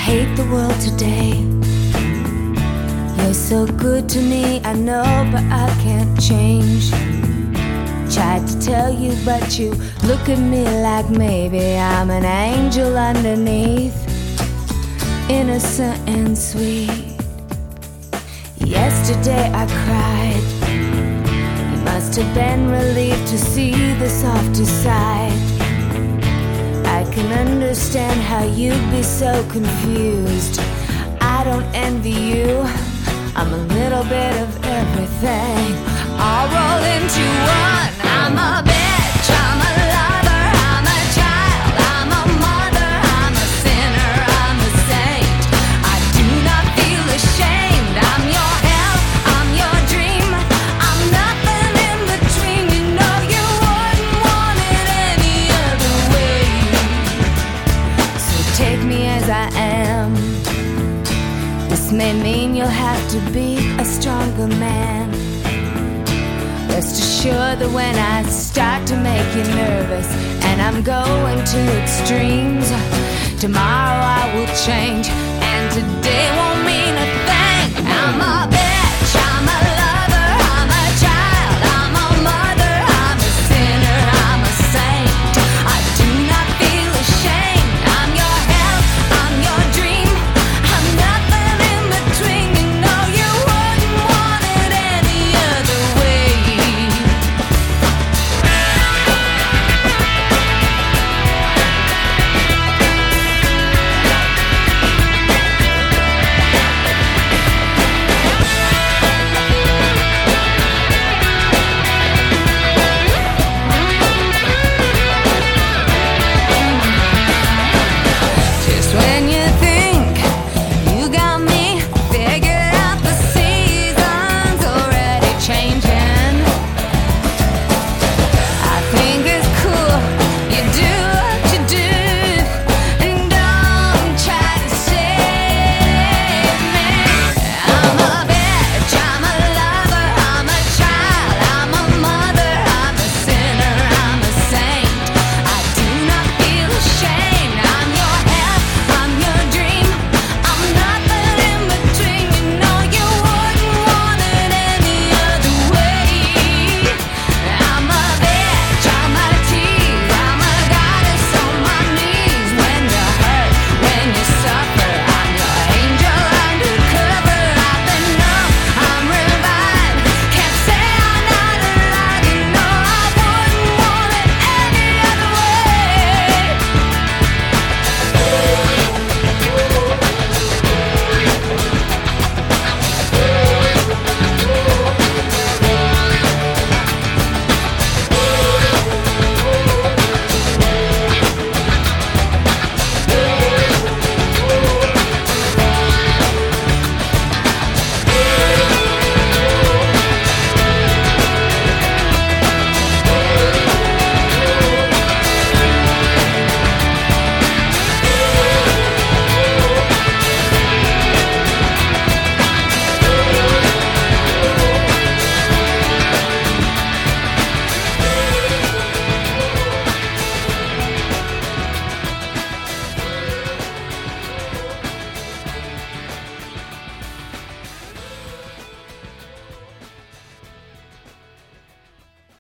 hate the world today. You're so good to me, I know, but I can't change. Tried to tell you, but you look at me like maybe I'm an angel underneath, innocent and sweet. Yesterday I cried. You must have been relieved to see the softer side. I can understand how you'd be so confused. I don't envy you, I'm a little bit of everything, all rolled into one. I'm a bitch, I'm a lover, I'm a child, I'm a mother, I'm a sinner, I'm a saint. I do not feel ashamed. I'm your hell, I'm your dream, I'm nothing in between. You know you wouldn't want it any other way. So take me as I am. This may mean you'll have to be a stronger man. Rest assured that when I start to make you nervous and I'm going to extremes, tomorrow I will change, and today won't mean